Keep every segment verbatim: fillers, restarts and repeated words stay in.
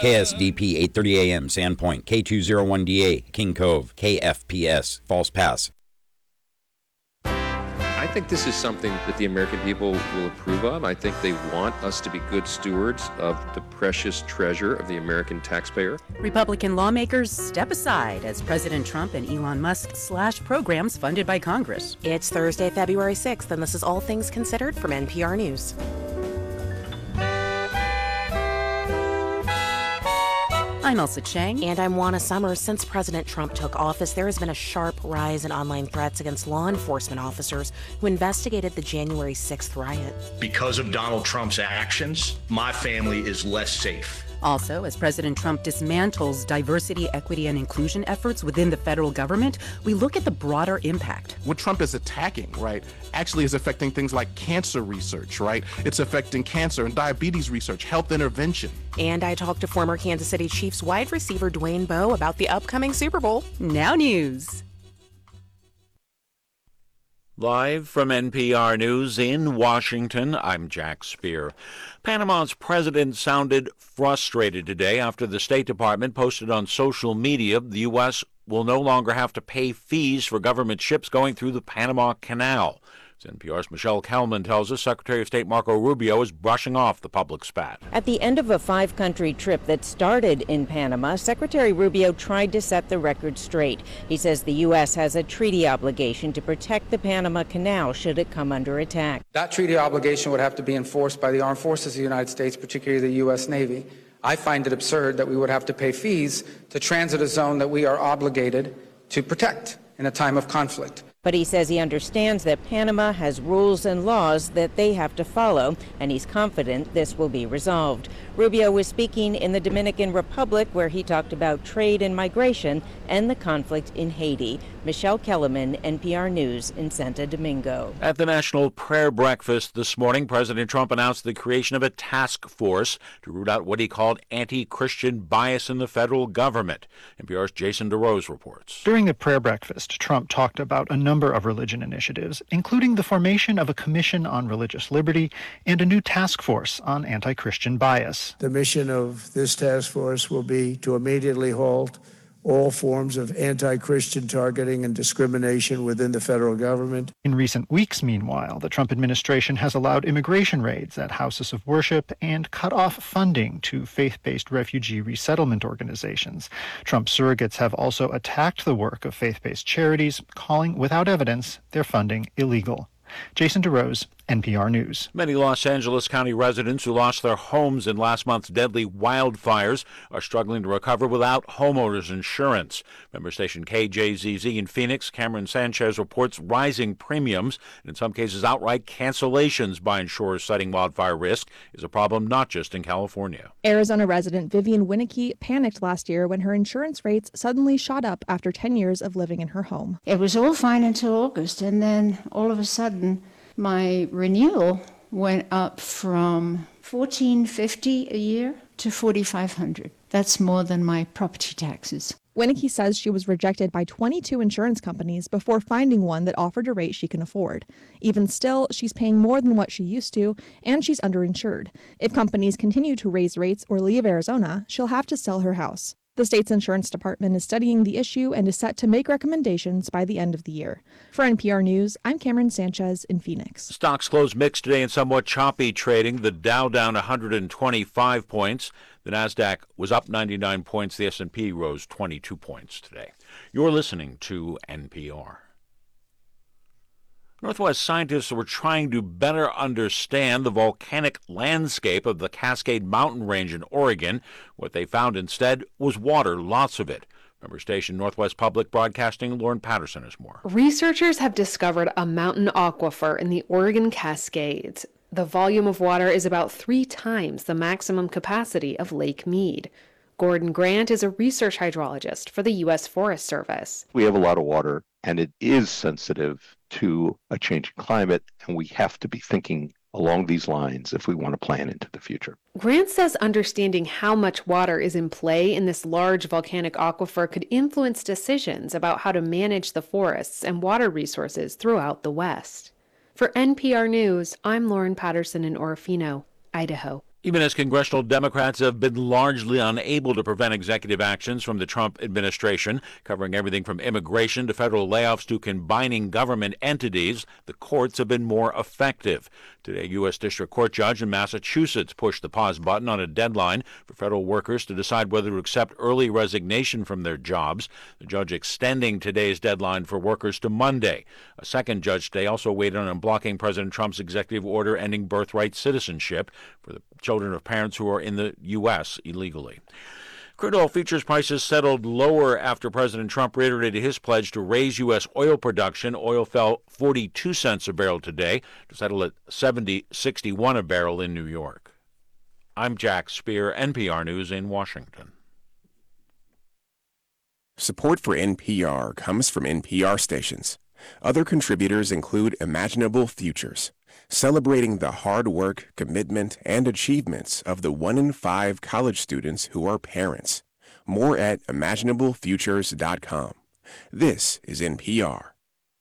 K S D P eight thirty A M, Sandpoint, K two oh one D A, King Cove, K F P S, False Pass. I think this is something that the American people will approve of. I think they want us to be good stewards of the precious treasure of the American taxpayer. Republican lawmakers step aside as President Trump and Elon Musk slash programs funded by Congress. It's Thursday, February sixth, and this is All Things Considered from N P R News. I'm Elsa Chang. And I'm Juana Summers. Since President Trump took office, there has been a sharp rise in online threats against law enforcement officers who investigated the January sixth riot. Because of Donald Trump's actions, my family is less safe. Also, as President Trump dismantles diversity, equity, and inclusion efforts within the federal government, we look at the broader impact. What Trump is attacking, right, actually is affecting things like cancer research, right? It's affecting cancer and diabetes research, health intervention. And I talked to former Kansas City Chiefs wide receiver Dwayne Bowe about the upcoming Super Bowl. Now news. Live from N P R News in Washington, I'm Jack Speer. Panama's president sounded frustrated today after the State Department posted on social media the U S will no longer have to pay fees for government ships going through the Panama Canal. As N P R's Michelle Kelman tells us, Secretary of State Marco Rubio is brushing off the public spat. At the end of a five-country trip that started in Panama, Secretary Rubio tried to set the record straight. He says the U S has a treaty obligation to protect the Panama Canal should it come under attack. That treaty obligation would have to be enforced by the armed forces of the United States, particularly the U S Navy. I find it absurd that we would have to pay fees to transit a zone that we are obligated to protect in a time of conflict. But he says he understands that Panama has rules and laws that they have to follow, and he's confident this will be resolved. Rubio was speaking in the Dominican Republic, where he talked about trade and migration and the conflict in Haiti. Michelle Kellerman, N P R News in Santo Domingo. At the National Prayer Breakfast this morning, President Trump announced the creation of a task force to root out what he called anti-Christian bias in the federal government. N P R's Jason DeRose reports. During the prayer breakfast, Trump talked about a number of religion initiatives, including the formation of a commission on religious liberty and a new task force on anti-Christian bias. The mission of this task force will be to immediately halt all forms of anti-Christian targeting and discrimination within the federal government. In recent weeks, meanwhile, the Trump administration has allowed immigration raids at houses of worship and cut off funding to faith-based refugee resettlement organizations. Trump surrogates have also attacked the work of faith-based charities, calling without evidence their funding illegal. Jason DeRose, N P R News. Many Los Angeles County residents who lost their homes in last month's deadly wildfires are struggling to recover without homeowners insurance. Member station K J Z Z in Phoenix, Cameron Sanchez reports rising premiums and in some cases outright cancellations by insurers citing wildfire risk is a problem not just in California. Arizona resident Vivian Winicky panicked last year when her insurance rates suddenly shot up after ten years of living in her home. It was all fine until August, and then all of a sudden my renewal went up from fourteen fifty a year to forty-five hundred. That's more than my property taxes. Winicky says she was rejected by twenty-two insurance companies before finding one that offered a rate she can afford. Even still, she's paying more than what she used to, and she's underinsured. If companies continue to raise rates or leave Arizona, she'll have to sell her house. The state's insurance department is studying the issue and is set to make recommendations by the end of the year. For N P R News, I'm Cameron Sanchez in Phoenix. Stocks closed mixed today in somewhat choppy trading. The Dow down one hundred twenty-five points. The Nasdaq was up ninety-nine points. The S and P rose twenty-two points today. You're listening to N P R. Northwest scientists were trying to better understand the volcanic landscape of the Cascade Mountain Range in Oregon. What they found instead was water, lots of it. Member station Northwest Public Broadcasting, Lauren Patterson has more. Researchers have discovered a mountain aquifer in the Oregon Cascades. The volume of water is about three times the maximum capacity of Lake Mead. Gordon Grant is a research hydrologist for the U S Forest Service. We have a lot of water, and it is sensitive to a changing climate, and we have to be thinking along these lines if we want to plan into the future. Grant says understanding how much water is in play in this large volcanic aquifer could influence decisions about how to manage the forests and water resources throughout the West. For N P R News, I'm Lauren Patterson in Orofino, Idaho. Even as congressional Democrats have been largely unable to prevent executive actions from the Trump administration, covering everything from immigration to federal layoffs to combining government entities, the courts have been more effective. Today, a U S District Court judge in Massachusetts pushed the pause button on a deadline for federal workers to decide whether to accept early resignation from their jobs, the judge extending today's deadline for workers to Monday. A second judge today also weighed in on blocking President Trump's executive order ending birthright citizenship for the children of parents who are in the U S illegally. Crude oil futures prices settled lower after President Trump reiterated his pledge to raise U S oil production. Oil fell forty-two cents a barrel today to settle at seventy sixty-one a barrel in New York. I'm Jack Speer, N P R News in Washington. Support for N P R comes from N P R stations. Other contributors include Imaginable Futures, celebrating the hard work, commitment, and achievements of the one in five college students who are parents. More at imaginable futures dot com. This is N P R.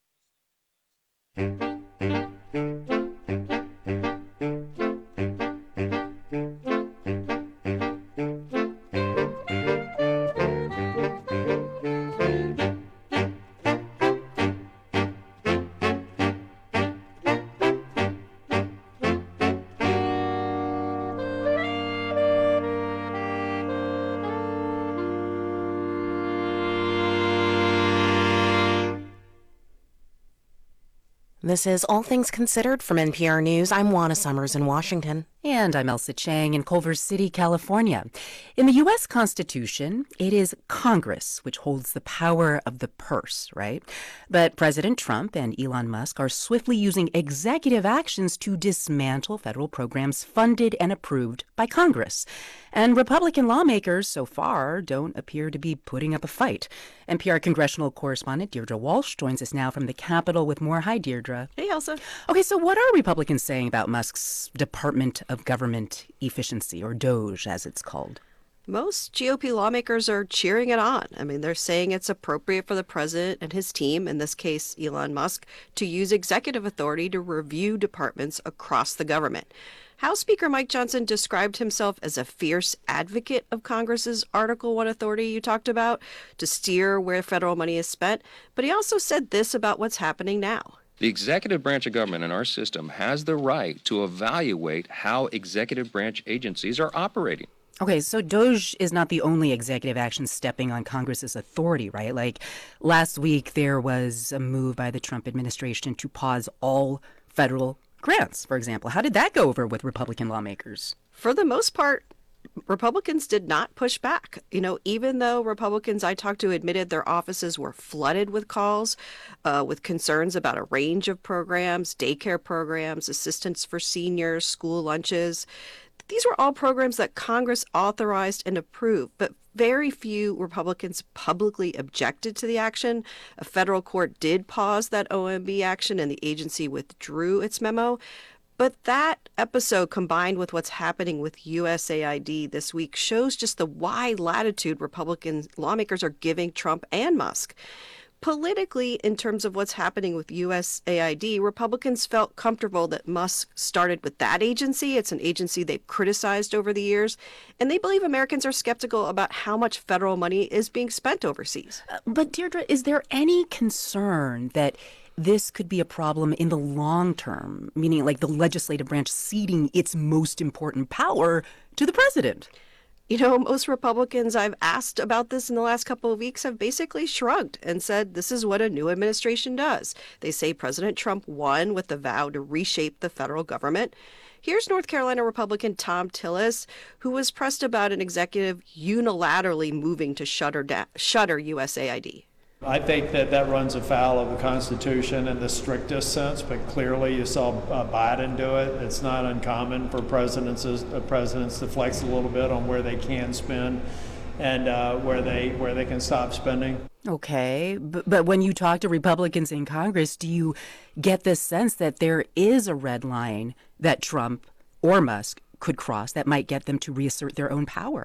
This is All Things Considered from N P R News. I'm Juana Summers in Washington. And I'm Elsa Chang in Culver City, California. In the U S Constitution, it is Congress which holds the power of the purse, right? But President Trump and Elon Musk are swiftly using executive actions to dismantle federal programs funded and approved by Congress. And Republican lawmakers so far don't appear to be putting up a fight. N P R congressional correspondent Deirdre Walsh joins us now from the Capitol with more. Hi, Deirdre. Hey, Elsa. Okay, so what are Republicans saying about Musk's Department of Government Efficiency, or DOGE as it's called? Most G O P lawmakers are cheering it on. I mean, they're saying it's appropriate for the president and his team, in this case Elon Musk, to use executive authority to review departments across the government. House Speaker Mike Johnson described himself as a fierce advocate of Congress's Article one authority you talked about to steer where federal money is spent, but he also said this about what's happening now. The executive branch of government in our system has the right to evaluate how executive branch agencies are operating. Okay, so DOGE is not the only executive action stepping on Congress's authority, right? Like last week, there was a move by the Trump administration to pause all federal grants, for example. How did that go over with Republican lawmakers? For the most part, Republicans did not push back. You know, even though Republicans I talked to admitted their offices were flooded with calls uh, with concerns about a range of programs, daycare programs, assistance for seniors, school lunches. These were all programs that Congress authorized and approved, but very few Republicans publicly objected to the action. A federal court did pause that O M B action and the agency withdrew its memo. But that episode, combined with what's happening with U S A I D this week, shows just the wide latitude Republican lawmakers are giving Trump and Musk. Politically, in terms of what's happening with U S A I D, Republicans felt comfortable that Musk started with that agency. It's an agency they've criticized over the years, and they believe Americans are skeptical about how much federal money is being spent overseas. Uh, but Deirdre, is there any concern that this could be a problem in the long term, meaning like the legislative branch ceding its most important power to the president? You know, most Republicans I've asked about this in the last couple of weeks have basically shrugged and said this is what a new administration does. They say President Trump won with the vow to reshape the federal government. Here's North Carolina Republican Thom Tillis, who was pressed about an executive unilaterally moving to shutter, da- shutter U S A I D. I think that that runs afoul of the Constitution in the strictest sense, but clearly you saw uh, Biden do it. It's not uncommon for presidents uh, presidents to flex a little bit on where they can spend and uh, where they where they can stop spending. Okay, but, but when you talk to Republicans in Congress, do you get this sense that there is a red line that Trump or Musk could cross that might get them to reassert their own power?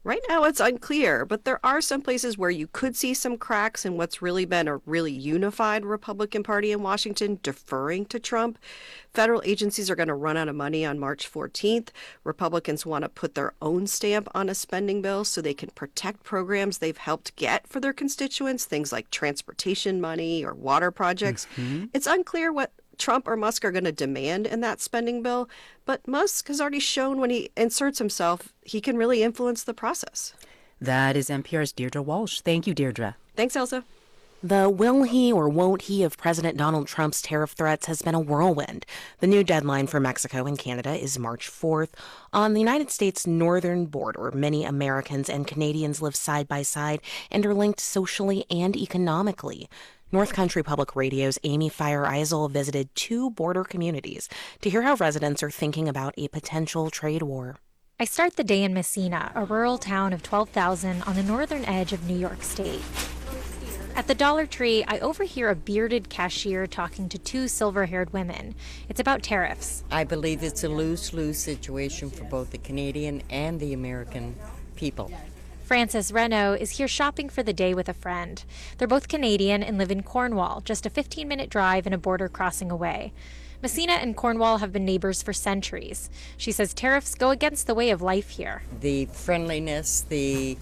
Right now, it's unclear, but there are some places where you could see some cracks in what's really been a really unified Republican Party in Washington deferring to Trump. Federal agencies are going to run out of money on March fourteenth. Republicans want to put their own stamp on a spending bill so they can protect programs they've helped get for their constituents, things like transportation money or water projects. Mm-hmm. It's unclear what Trump or Musk are going to demand in that spending bill, but Musk has already shown when he inserts himself, he can really influence the process. That is N P R's Deirdre Walsh. Thank you, Deirdre. Thanks, Elsa. The will he or won't he of President Donald Trump's tariff threats has been a whirlwind. The new deadline for Mexico and Canada is March fourth. On the United States northern border, many Americans and Canadians live side by side and are linked socially and economically. North Country Public Radio's Amy Feiereisel visited two border communities to hear how residents are thinking about a potential trade war. I start the day in Messina, a rural town of twelve thousand on the northern edge of New York State. At the Dollar Tree, I overhear a bearded cashier talking to two silver-haired women. It's about tariffs. I believe it's a lose-lose situation for both the Canadian and the American people. Frances Renault is here shopping for the day with a friend. They're both Canadian and live in Cornwall, just a fifteen-minute drive and a border crossing away. Messina and Cornwall have been neighbors for centuries. She says tariffs go against the way of life here. The friendliness, the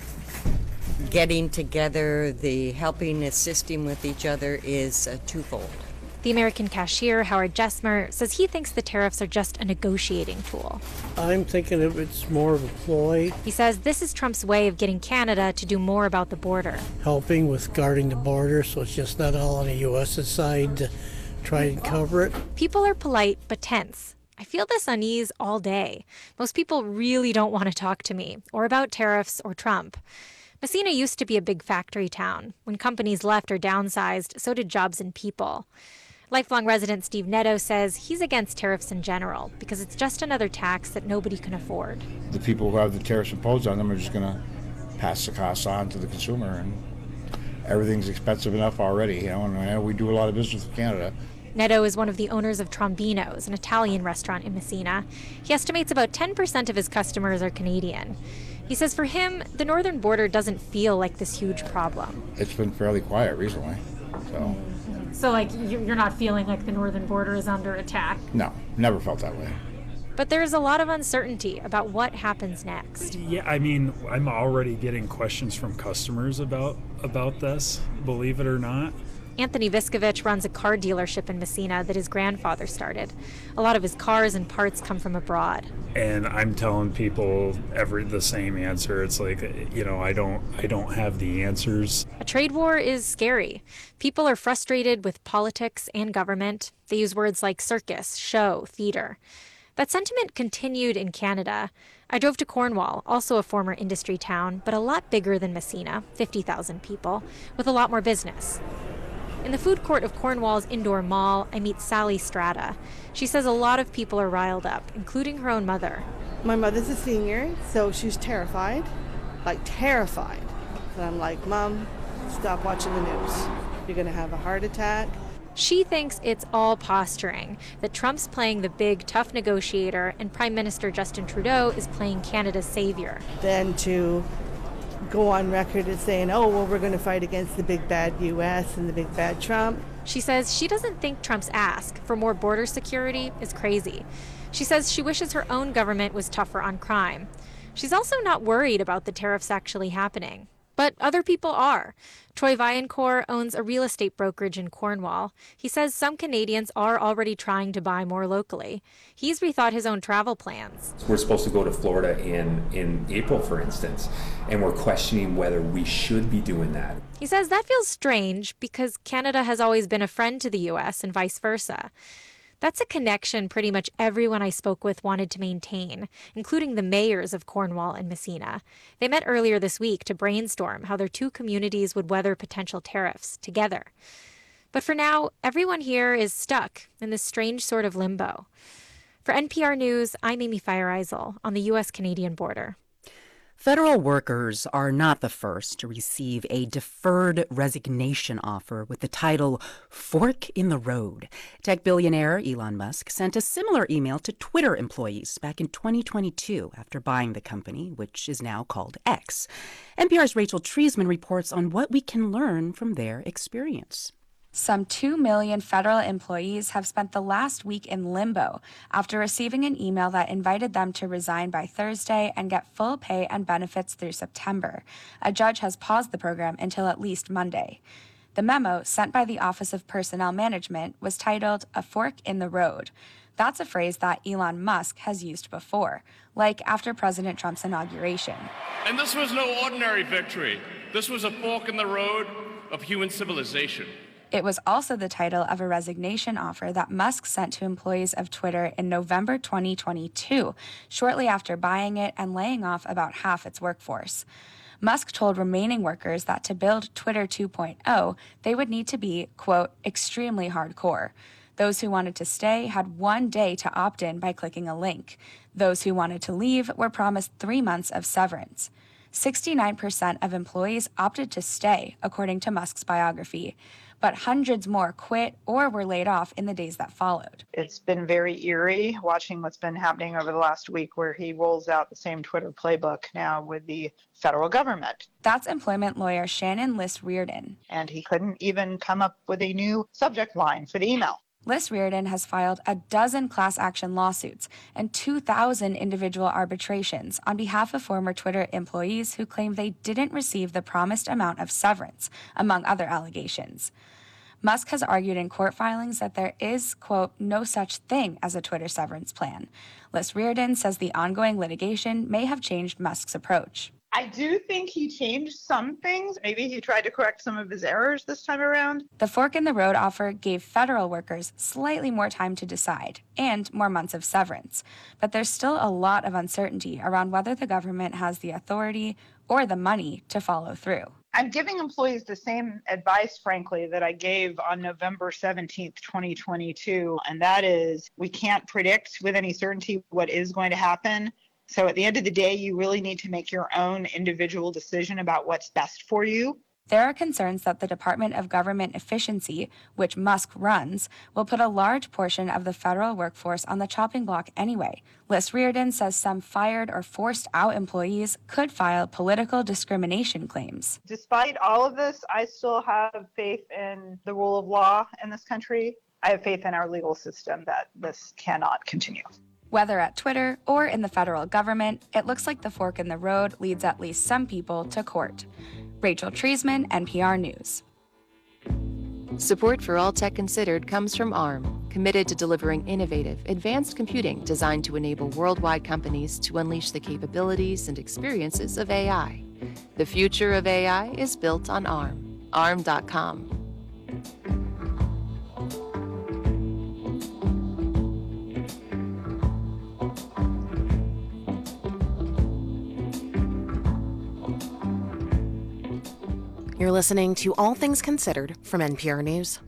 getting together, the helping, assisting with each other is uh, twofold. The American cashier, Howard Jesmer, says he thinks the tariffs are just a negotiating tool. I'm thinking of it's more of a ploy. He says this is Trump's way of getting Canada to do more about the border. Helping with guarding the border so it's just not all on the U S side to try and cover it. People are polite but tense. I feel this unease all day. Most people really don't want to talk to me or about tariffs or Trump. Messina used to be a big factory town. When companies left or downsized, so did jobs and people. Lifelong resident Steve Netto says he's against tariffs in general because it's just another tax that nobody can afford. The people who have the tariffs imposed on them are just going to pass the costs on to the consumer, and everything's expensive enough already. You know, and we do a lot of business with Canada. Netto is one of the owners of Trombino's, an Italian restaurant in Messina. He estimates about ten percent of his customers are Canadian. He says for him, the northern border doesn't feel like this huge problem. It's been fairly quiet recently, so... So, like, you're not feeling like the northern border is under attack? No, never felt that way. But there's a lot of uncertainty about what happens next. Yeah, I mean, I'm already getting questions from customers about about this, believe it or not. Anthony Viskovich runs a car dealership in Messina that his grandfather started. A lot of his cars and parts come from abroad. And I'm telling people every the same answer. It's like, you know, I don't I don't have the answers. A trade war is scary. People are frustrated with politics and government. They use words like circus, show, theater. That sentiment continued in Canada. I drove to Cornwall, also a former industry town, but a lot bigger than Messina, fifty thousand people, with a lot more business. In the food court of Cornwall's indoor mall, I meet Sally Strata. She says a lot of people are riled up, including her own mother. My mother's a senior, so she's terrified, like terrified. And I'm like, Mom, stop watching the news. You're going to have a heart attack. She thinks it's all posturing, that Trump's playing the big, tough negotiator and Prime Minister Justin Trudeau is playing Canada's savior. Then to go on record as saying, oh, well, we're going to fight against the big bad U S and the big bad Trump. She says she doesn't think Trump's ask for more border security is crazy. She says she wishes her own government was tougher on crime. She's also not worried about the tariffs actually happening. But other people are. Troy Viancourt owns a real estate brokerage in Cornwall. He says some Canadians are already trying to buy more locally. He's rethought his own travel plans. We're supposed to go to Florida in, in April, for instance, and we're questioning whether we should be doing that. He says that feels strange because Canada has always been a friend to the U S and vice versa. That's a connection pretty much everyone I spoke with wanted to maintain, including the mayors of Cornwall and Messina. They met earlier this week to brainstorm how their two communities would weather potential tariffs together. But for now, everyone here is stuck in this strange sort of limbo. For N P R News, I'm Amy Feiereisel on the U S Canadian border. Federal workers are not the first to receive a deferred resignation offer with the title Fork in the Road. Tech billionaire Elon Musk sent a similar email to Twitter employees back in twenty twenty-two after buying the company, which is now called X. N P R's Rachel Treisman reports on what we can learn from their experience. Some two million federal employees have spent the last week in limbo after receiving an email that invited them to resign by Thursday and get full pay and benefits through September. A judge has paused the program until at least Monday. The memo, sent by the Office of Personnel Management, was titled "A Fork in the Road." That's a phrase that Elon Musk has used before, like after President Trump's inauguration. And this was no ordinary victory. This was a fork in the road of human civilization. It was also the title of a resignation offer that Musk sent to employees of Twitter in November twenty twenty-two, shortly after buying it and laying off about half its workforce. Musk told remaining workers that to build Twitter two point oh, they would need to be, quote, extremely hardcore. Those who wanted to stay had one day to opt in by clicking a link. Those who wanted to leave were promised three months of severance. sixty-nine percent of employees opted to stay, according to Musk's biography, but hundreds more quit or were laid off in the days that followed. It's been very eerie watching what's been happening over the last week, where he rolls out the same Twitter playbook now with the federal government. That's employment lawyer Shannon Liss Reardon. And he couldn't even come up with a new subject line for the email. Liss Reardon has filed a dozen class action lawsuits and two thousand individual arbitrations on behalf of former Twitter employees who claim they didn't receive the promised amount of severance, among other allegations. Musk has argued in court filings that there is, quote, no such thing as a Twitter severance plan. Liss Reardon says the ongoing litigation may have changed Musk's approach. I do think he changed some things. Maybe he tried to correct some of his errors this time around. The fork in the road offer gave federal workers slightly more time to decide and more months of severance. But there's still a lot of uncertainty around whether the government has the authority or the money to follow through. I'm giving employees the same advice, frankly, that I gave on November seventeenth, twenty twenty-two, and that is we can't predict with any certainty what is going to happen. So at the end of the day, you really need to make your own individual decision about what's best for you. There are concerns that the Department of Government Efficiency, which Musk runs, will put a large portion of the federal workforce on the chopping block anyway. Liss Reardon says some fired or forced out employees could file political discrimination claims. Despite all of this, I still have faith in the rule of law in this country. I have faith in our legal system that this cannot continue. Whether at Twitter or in the federal government, it looks like the fork in the road leads at least some people to court. Rachel Treisman, N P R News. Support for All Tech Considered comes from ARM, committed to delivering innovative, advanced computing designed to enable worldwide companies to unleash the capabilities and experiences of A I. The future of A I is built on ARM. arm dot com. You're listening to All Things Considered from N P R News.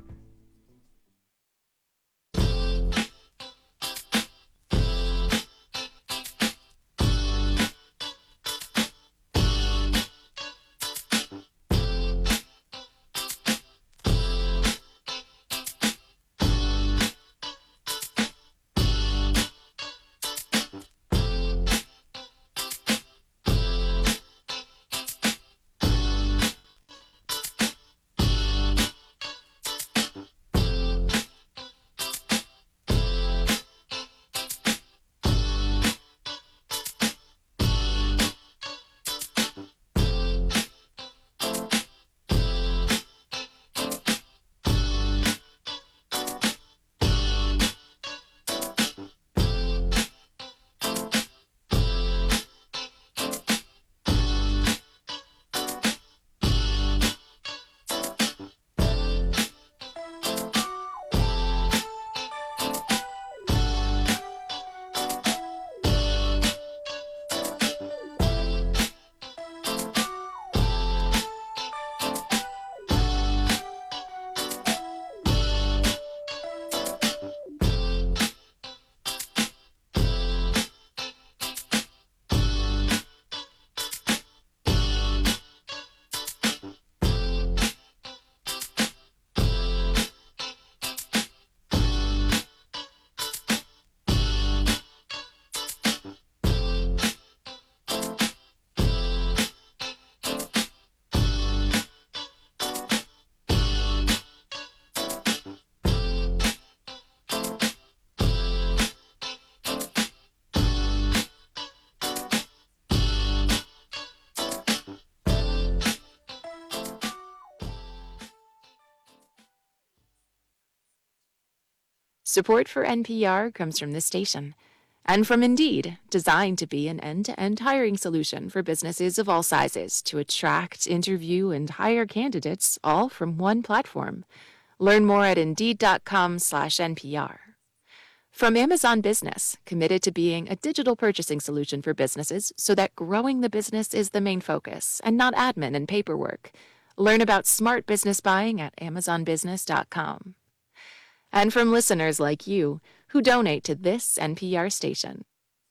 Support for N P R comes from this station and from Indeed, designed to be an end-to-end hiring solution for businesses of all sizes to attract, interview, and hire candidates all from one platform. Learn more at Indeed.com slash NPR. From Amazon Business, committed to being a digital purchasing solution for businesses so that growing the business is the main focus and not admin and paperwork. Learn about smart business buying at Amazon Business dot com. And from listeners like you who donate to this N P R station.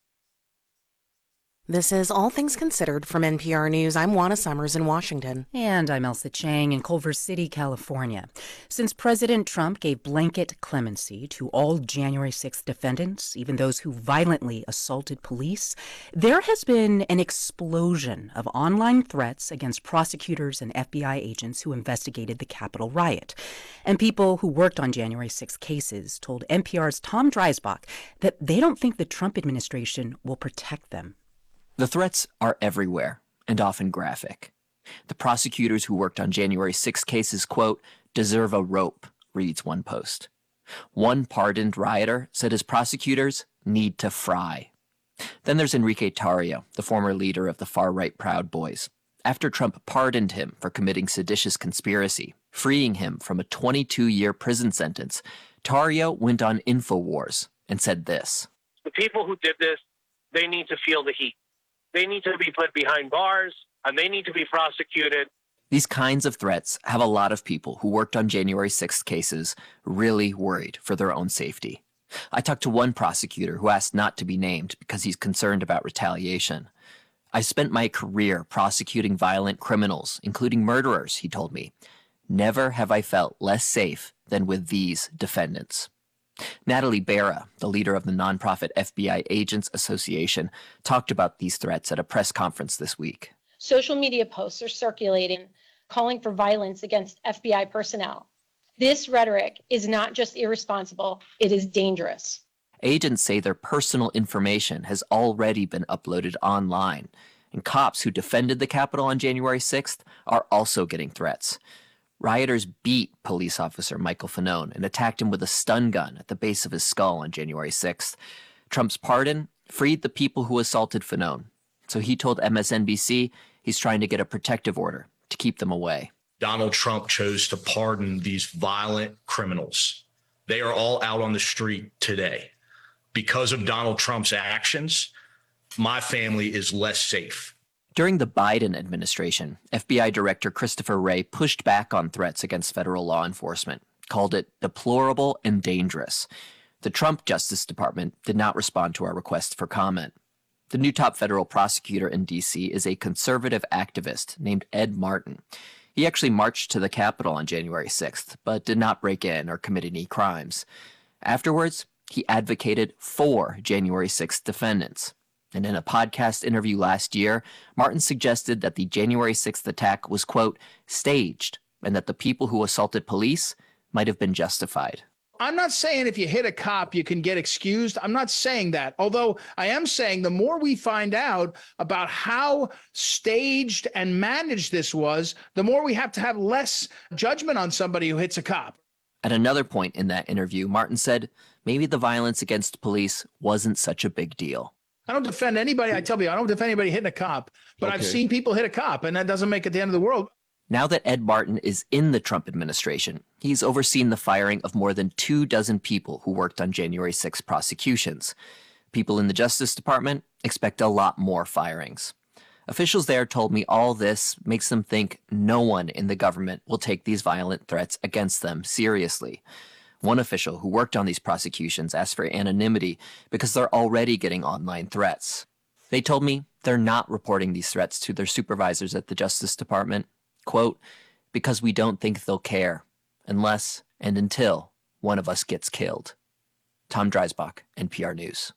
This is All Things Considered from N P R News. I'm Juana Summers in Washington. And I'm Elsa Chang in Culver City, California. Since President Trump gave blanket clemency to all January sixth defendants, even those who violently assaulted police, there has been an explosion of online threats against prosecutors and F B I agents who investigated the Capitol riot. And people who worked on January sixth cases told N P R's Tom Dreisbach that they don't think the Trump administration will protect them. The threats are everywhere and often graphic. The prosecutors who worked on January sixth cases, quote, deserve a rope, reads one post. One pardoned rioter said his prosecutors need to fry. Then there's Enrique Tarrio, the former leader of the far-right Proud Boys. After Trump pardoned him for committing seditious conspiracy, freeing him from a twenty-two-year prison sentence, Tarrio went on InfoWars and said this. The people who did this, they need to feel the heat. They need to be put behind bars, and they need to be prosecuted. These kinds of threats have a lot of people who worked on January sixth cases really worried for their own safety. I talked to one prosecutor who asked not to be named because he's concerned about retaliation. I spent my career prosecuting violent criminals, including murderers, he told me. Never have I felt less safe than with these defendants. Natalie Berra, the leader of the nonprofit F B I Agents Association, talked about these threats at a press conference this week. Social media posts are circulating calling for violence against F B I personnel. This rhetoric is not just irresponsible, it is dangerous. Agents say their personal information has already been uploaded online, and cops who defended the Capitol on January sixth are also getting threats. Rioters beat police officer Michael Fanone and attacked him with a stun gun at the base of his skull on January sixth. Trump's pardon freed the people who assaulted Fanone, so he told M S N B C he's trying to get a protective order to keep them away. Donald Trump chose to pardon these violent criminals. They are all out on the street today. Because of Donald Trump's actions, my family is less safe. During the Biden administration, F B I Director Christopher Wray pushed back on threats against federal law enforcement, called it deplorable and dangerous. The Trump Justice Department did not respond to our request for comment. The new top federal prosecutor in D C is a conservative activist named Ed Martin. He actually marched to the Capitol on January sixth, but did not break in or commit any crimes. Afterwards, he advocated for January sixth defendants. And in a podcast interview last year, Martin suggested that the January sixth attack was, quote, staged, and that the people who assaulted police might have been justified. I'm not saying if you hit a cop, you can get excused. I'm not saying that. Although I am saying the more we find out about how staged and managed this was, the more we have to have less judgment on somebody who hits a cop. At another point in that interview, Martin said maybe the violence against police wasn't such a big deal. I don't defend anybody. I tell you, I don't defend anybody hitting a cop, but okay. I've seen people hit a cop, and that doesn't make it the end of the world. Now that Ed Martin is in the Trump administration, he's overseen the firing of more than two dozen people who worked on January sixth prosecutions. People in the Justice Department expect a lot more firings. Officials there told me all this makes them think no one in the government will take these violent threats against them seriously. One official who worked on these prosecutions asked for anonymity because they're already getting online threats. They told me they're not reporting these threats to their supervisors at the Justice Department, quote, because we don't think they'll care unless and until one of us gets killed. Tom Dreisbach, N P R News.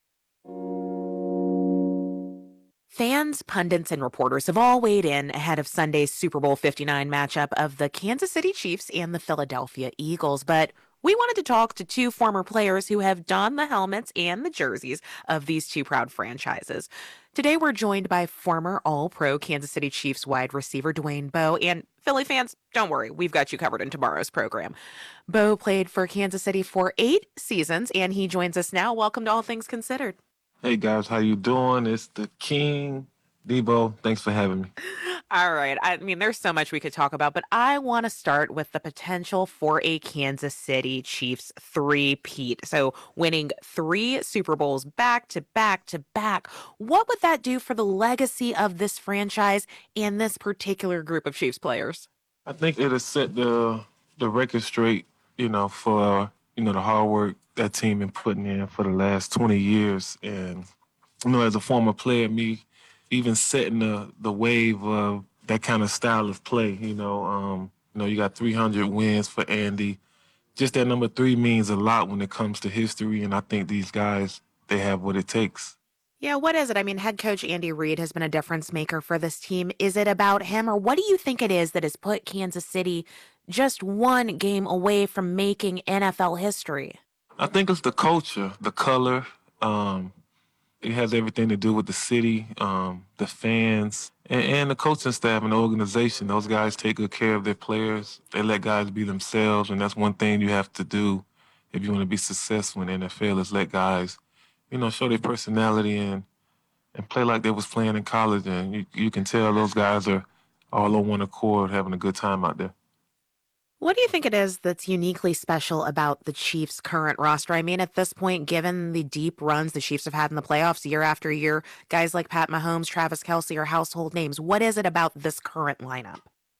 Fans, pundits, and reporters have all weighed in ahead of Sunday's Super Bowl fifty-nine matchup of the Kansas City Chiefs and the Philadelphia Eagles. But We wanted to talk to two former players who have donned the helmets and the jerseys of these two proud franchises. Today, we're joined by former All-Pro Kansas City Chiefs wide receiver Dwayne Bowe. And Philly fans, don't worry, we've got you covered in tomorrow's program. Bowe played for Kansas City for eight seasons, and he joins us now. Welcome to All Things Considered. Hey, guys, how you doing? It's the King, Debo. Thanks for having me. All right. I mean, there's so much we could talk about, but I want to start with the potential for a Kansas City Chiefs three-peat. So winning three Super Bowls back to back to back. What would that do for the legacy of this franchise and this particular group of Chiefs players? I think it'll set the the record straight, you know, for, you know, the hard work that team been putting in for the last twenty years. And, you know, as a former player, me even setting the, the wave of that kind of style of play, you know. Um, you know, you got three hundred wins for Andy. Just that number three means a lot when it comes to history, and I think these guys, they have what it takes. Yeah, what is it? I mean, head coach Andy Reid has been a difference maker for this team. Is it about him, or what do you think it is that has put Kansas City just one game away from making N F L history? I think it's the culture, the color. Um, it has everything to do with the city, um, the fans, and, and the coaching staff and the organization. Those guys take good care of their players. They let guys be themselves, and that's one thing you have to do if you want to be successful in the N F L is let guys, you know, show their personality and and play like they was playing in college. And you, you can tell those guys are all on one accord, having a good time out there. What do you think it is that's uniquely special about the Chiefs' current roster? I mean, at this point, given the deep runs the Chiefs have had in the playoffs year after year, guys like Pat Mahomes, Travis Kelce are household names. What is it about this current lineup?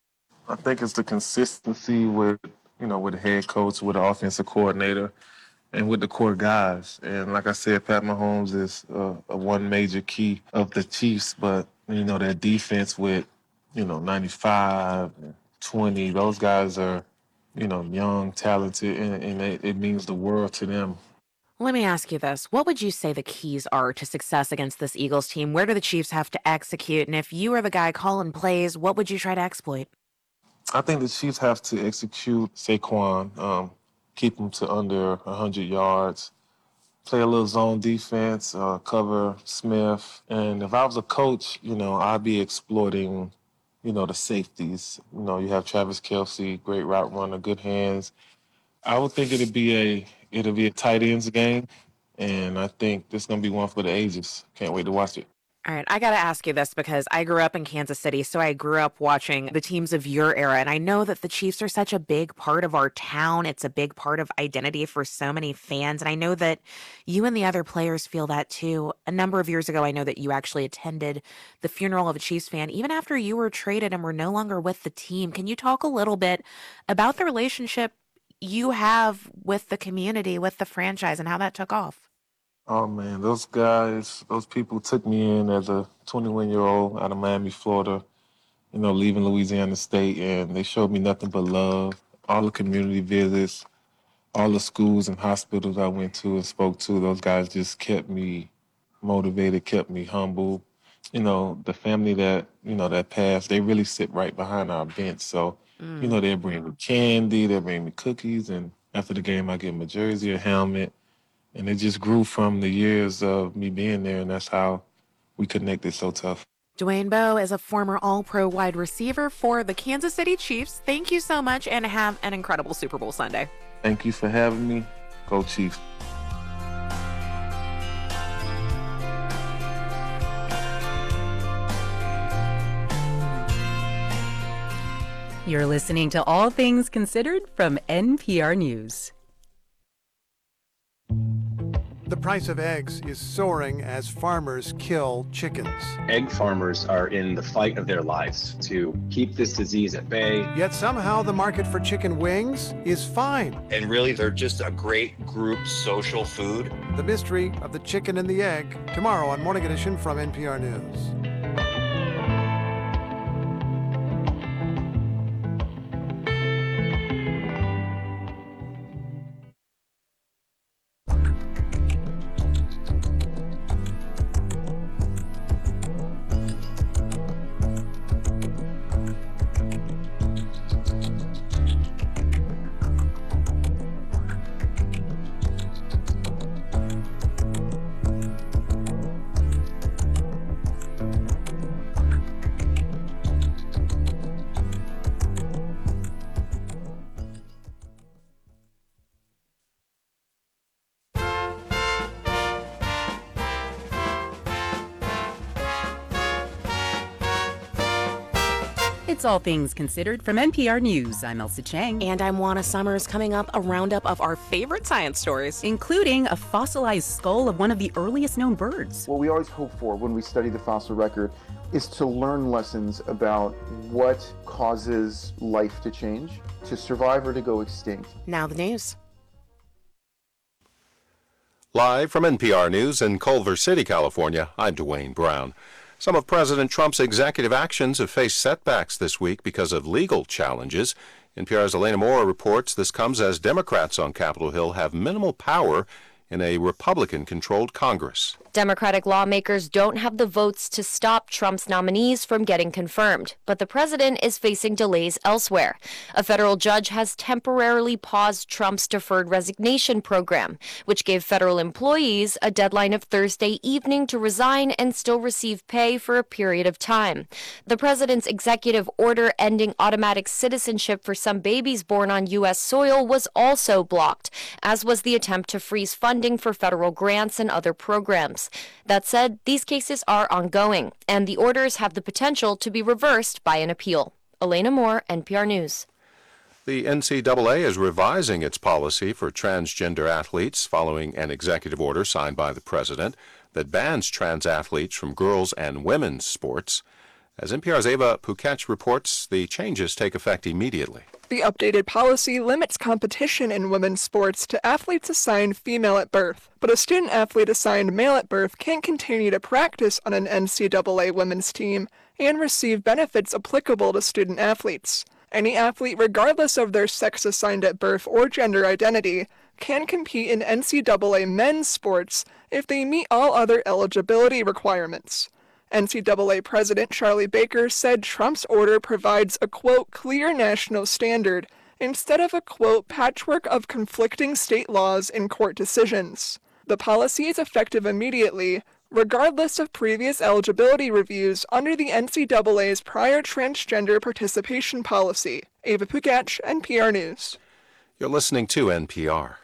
I think it's the consistency with, you know, with the head coach, with the offensive coordinator, and with the core guys. And like I said, Pat Mahomes is uh, a one major key of the Chiefs, but, you know, their defense with, you know, ninety-five and twenty, those guys are, you know, young, talented, and, and it, it means the world to them. Let me ask you this. What would you say the keys are to success against this Eagles team? Where do the Chiefs have to execute? And if you were the guy calling plays, what would you try to exploit? I think the Chiefs have to execute Saquon, um, keep him to under one hundred yards, play a little zone defense, uh, cover Smith. And if I was a coach, you know, I'd be exploiting, you know, the safeties. You know, you have Travis Kelce, great route runner, good hands. I would think it'd be a it'll be a tight ends game, and I think this is gonna be one for the ages. Can't wait to watch it. All right, I got to ask you this because I grew up in Kansas City, so I grew up watching the teams of your era, and I know that the Chiefs are such a big part of our town. It's a big part of identity for so many fans, and I know that you and the other players feel that too. A number of years ago, I know that you actually attended the funeral of a Chiefs fan, even after you were traded and were no longer with the team. Can you talk a little bit about the relationship you have with the community, with the franchise, and how that took off? Oh, man, those guys, those people took me in as a twenty-one-year-old out of Miami, Florida, you know, leaving Louisiana State, and they showed me nothing but love. All the community visits, all the schools and hospitals I went to and spoke to, those guys just kept me motivated, kept me humble. You know, the family that, you know, that passed, they really sit right behind our bench. So, mm. you know, they'll bring me candy, they'll bring me cookies, and after the game, I get my jersey, a helmet. And it just grew from the years of me being there, and that's how we connected so tough. Dwayne Bowe is a former All-Pro wide receiver for the Kansas City Chiefs. Thank you so much, and have an incredible Super Bowl Sunday. Thank you for having me. Go Chiefs. You're listening to All Things Considered from N P R News. The price of eggs is soaring as farmers kill chickens. Egg farmers are in the fight of their lives to keep this disease at bay. Yet somehow the market for chicken wings is fine. And really, they're just a great group social food. The mystery of the chicken and the egg, tomorrow on Morning Edition from N P R News. It's All Things Considered from N P R News. I'm Elsa Chang. And I'm Juana Summers. Coming up, a roundup of our favorite science stories, including a fossilized skull of one of the earliest known birds. What we always hope for when we study the fossil record is to learn lessons about what causes life to change, to survive or to go extinct. Now the news. Live from N P R News in Culver City, California, I'm Dwayne Brown. Some of President Trump's executive actions have faced setbacks this week because of legal challenges. N P R's Elena Moore reports this comes as Democrats on Capitol Hill have minimal power in a Republican-controlled Congress. Democratic lawmakers don't have the votes to stop Trump's nominees from getting confirmed, but the president is facing delays elsewhere. A federal judge has temporarily paused Trump's deferred resignation program, which gave federal employees a deadline of Thursday evening to resign and still receive pay for a period of time. The president's executive order ending automatic citizenship for some babies born on U S soil was also blocked, as was the attempt to freeze funding for federal grants and other programs. That said, these cases are ongoing, and the orders have the potential to be reversed by an appeal. Elena Moore, N P R News. The N C double A is revising its policy for transgender athletes following an executive order signed by the president that bans trans athletes from girls' and women's sports. As N P R's Ava Pukach reports, the changes take effect immediately. The updated policy limits competition in women's sports to athletes assigned female at birth, but a student athlete assigned male at birth can't continue to practice on an N C double A women's team and receive benefits applicable to student athletes. Any athlete, regardless of their sex assigned at birth or gender identity, can compete in N C double A men's sports if they meet all other eligibility requirements. N C double A President Charlie Baker said Trump's order provides a, quote, clear national standard instead of a, quote, patchwork of conflicting state laws and court decisions. The policy is effective immediately, regardless of previous eligibility reviews under the N C double A's prior transgender participation policy. Ava Pukach, N P R News. You're listening to N P R.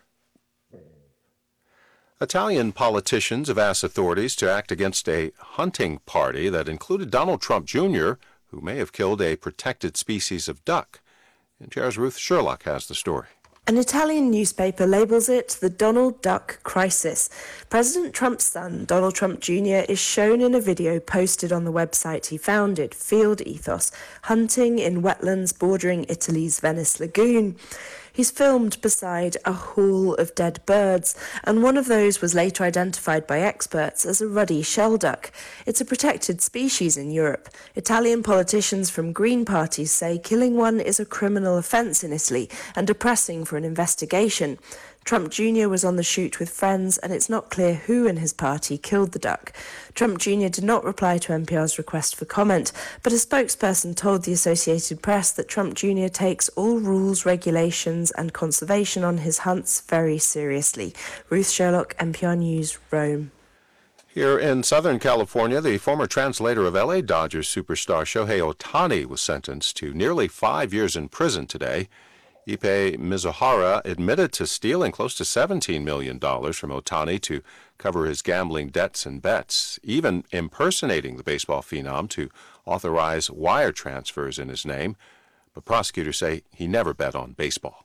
Italian politicians have asked authorities to act against a hunting party that included Donald Trump Junior, who may have killed a protected species of duck. N P R's Ruth Sherlock has the story. An Italian newspaper labels it the Donald Duck crisis. President Trump's son, Donald Trump Junior, is shown in a video posted on the website he founded, Field Ethos, hunting in wetlands bordering Italy's Venice Lagoon. He's filmed beside a haul of dead birds, and one of those was later identified by experts as a ruddy shelduck. It's a protected species in Europe. Italian politicians from Green parties say killing one is a criminal offence in Italy and are pressing for an investigation. Trump Junior was on the shoot with friends, and it's not clear who in his party killed the duck. Trump Junior did not reply to N P R's request for comment, but a spokesperson told the Associated Press that Trump Junior takes all rules, regulations, and conservation on his hunts very seriously. Ruth Sherlock, N P R News, Rome. Here in Southern California, the former translator of L A Dodgers superstar Shohei Ohtani was sentenced to nearly five years in prison today. Ippei Mizuhara admitted to stealing close to seventeen million dollars from Ohtani to cover his gambling debts and bets, even impersonating the baseball phenom to authorize wire transfers in his name. But prosecutors say he never bet on baseball.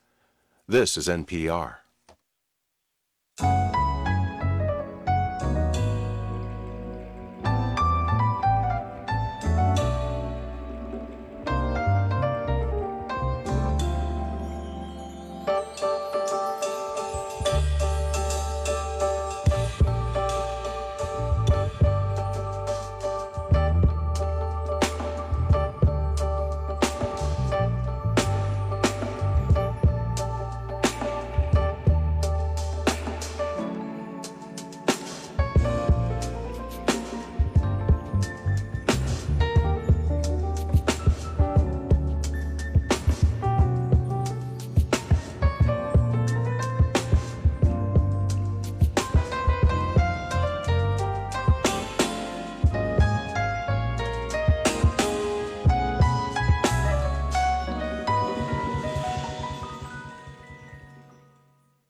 This is N P R.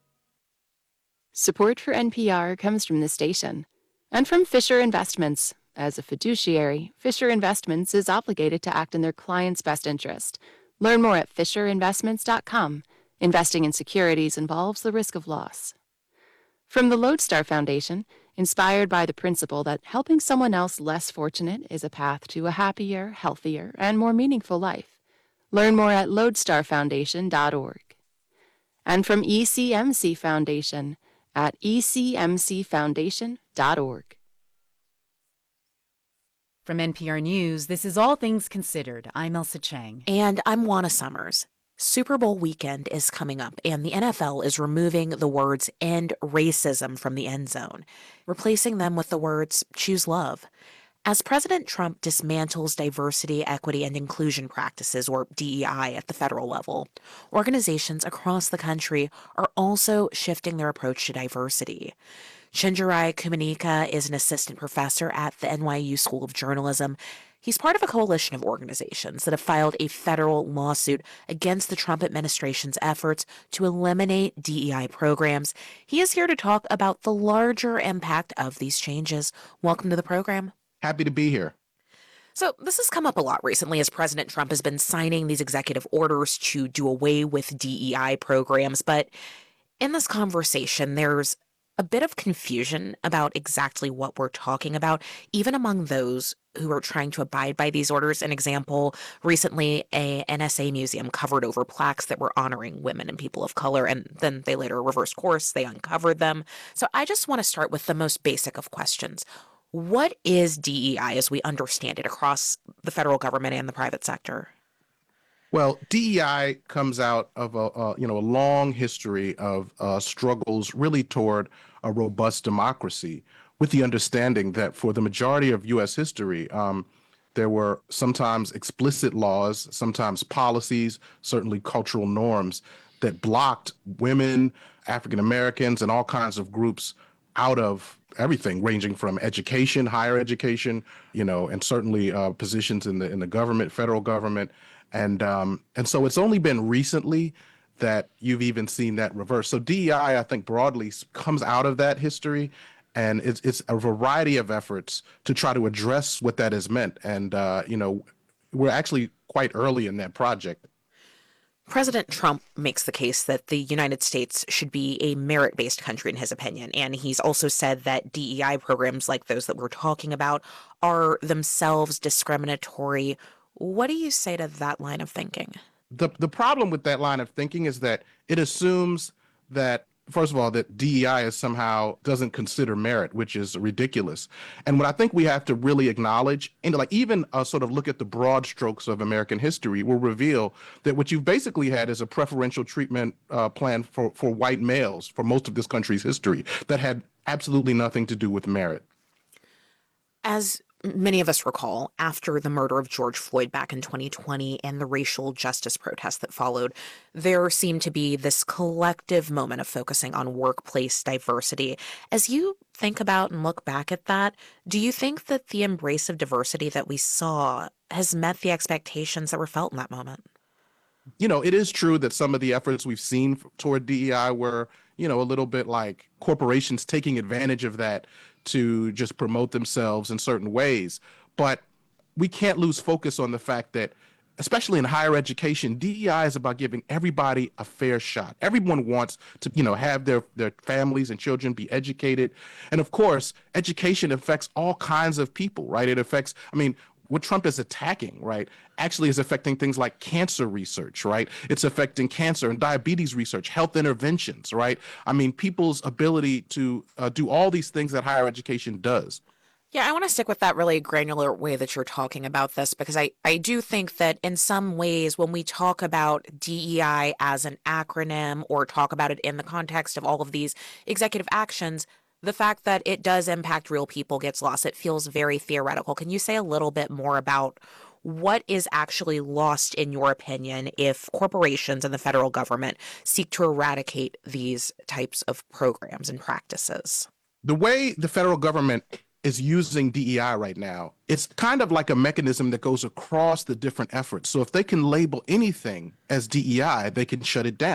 Support for N P R comes from the station and from Fisher Investments, As a fiduciary, Fisher Investments is obligated to act in their client's best interest. Learn more at fisher investments dot com. Investing in securities involves the risk of loss. From the Lodestar Foundation, inspired by the principle that helping someone else less fortunate is a path to a happier, healthier, and more meaningful life. Learn more at lodestar foundation dot org. And from E C M C Foundation at e c m c foundation dot org. From N P R News, this is All Things Considered. I'm Elsa Chang. And I'm Juana Summers. Super Bowl weekend is coming up, and the N F L is removing the words "end racism" from the end zone, replacing them with the words "choose love." As President Trump dismantles diversity, equity, and inclusion practices, or D E I, at the federal level, organizations across the country are also shifting their approach to diversity. Chenjerai Kumanyika is an assistant professor at the N Y U School of Journalism. He's part of a coalition of organizations that have filed a federal lawsuit against the Trump administration's efforts to eliminate D E I programs. He is here to talk about the larger impact of these changes. Welcome to the program. Happy to be here. So this has come up a lot recently as President Trump has been signing these executive orders to do away with D E I programs. But in this conversation, there's a bit of confusion about exactly what we're talking about, even among those who are trying to abide by these orders. An example, recently a N S A museum covered over plaques that were honoring women and people of color, and then they later reversed course, they uncovered them. So I just want to start with the most basic of questions. What is D E I as we understand it across the federal government and the private sector? Well, D E I comes out of a, a you know a long history of uh, struggles really toward a robust democracy, with the understanding that for the majority of U S history, um, there were sometimes explicit laws, sometimes policies, certainly cultural norms that blocked women, African Americans, and all kinds of groups out of everything, ranging from education, higher education, you know, and certainly uh, positions in the in the government, federal government. And um, and so it's only been recently that you've even seen that reverse. So D E I, I think, broadly comes out of that history, and it's it's a variety of efforts to try to address what that has meant. And uh, you know, we're actually quite early in that project. President Trump makes the case that the United States should be a merit-based country, in his opinion, and he's also said that D E I programs like those that we're talking about are themselves discriminatory. What do you say to that line of thinking? The the problem with that line of thinking is that it assumes that, first of all, that D E I is somehow doesn't consider merit, which is ridiculous. And what I think we have to really acknowledge, and like even uh, sort of look at the broad strokes of American history, will reveal that what you've basically had is a preferential treatment uh, plan for, for white males for most of this country's history that had absolutely nothing to do with merit. As many of us recall, after the murder of George Floyd back in twenty twenty and the racial justice protests that followed, there seemed to be this collective moment of focusing on workplace diversity. As you think about and look back at that, do you think that the embrace of diversity that we saw has met the expectations that were felt in that moment? You know, it is true that some of the efforts we've seen toward D E I were, you know, a little bit like corporations taking advantage of that to just promote themselves in certain ways. But we can't lose focus on the fact that, especially in higher education, D E I is about giving everybody a fair shot. Everyone wants to, you know, have their, their families and children be educated. And of course, education affects all kinds of people, right? It affects, I mean, what Trump is attacking, right, actually is affecting things like cancer research, right? It's affecting cancer and diabetes research, health interventions, right? I mean, people's ability to uh, do all these things that higher education does. Yeah, I want to stick with that really granular way that you're talking about this, because I, I do think that in some ways when we talk about D E I as an acronym or talk about it in the context of all of these executive actions, the fact that it does impact real people gets lost. It feels very theoretical. Can you say a little bit more about what is actually lost, in your opinion, if corporations and the federal government seek to eradicate these types of programs and practices? The way the federal government is using D E I right now, it's kind of like a mechanism that goes across the different efforts. So if they can label anything as D E I, they can shut it down.